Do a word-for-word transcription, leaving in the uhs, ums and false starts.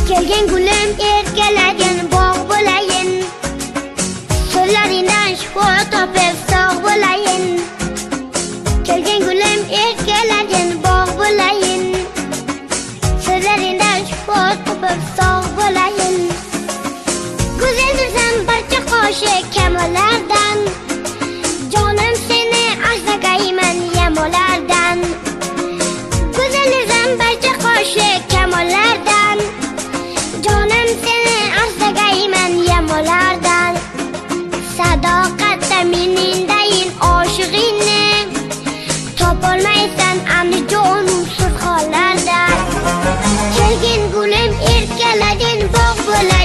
Kelgan gulim erkaladin bog' bo'layin, so'llaringdan shifo topib sog' bo'layin. Kelgan gulim erkaladin bog' bo'layin, so'llaringdan shifo topib sog' bo'layin. Go'zaldirsan barcha qo'shiq kamolardan, jonim seni asragayman yamolardan. Go'zaldirsan barcha qo'shiq kamolardan, jonim seni asragayman yamolardan. Sadoqatda menindayin oshig'ingni topolmaysan andijonum sirxonlardan. Kelgin gulim erkaladin bog' bo'layin.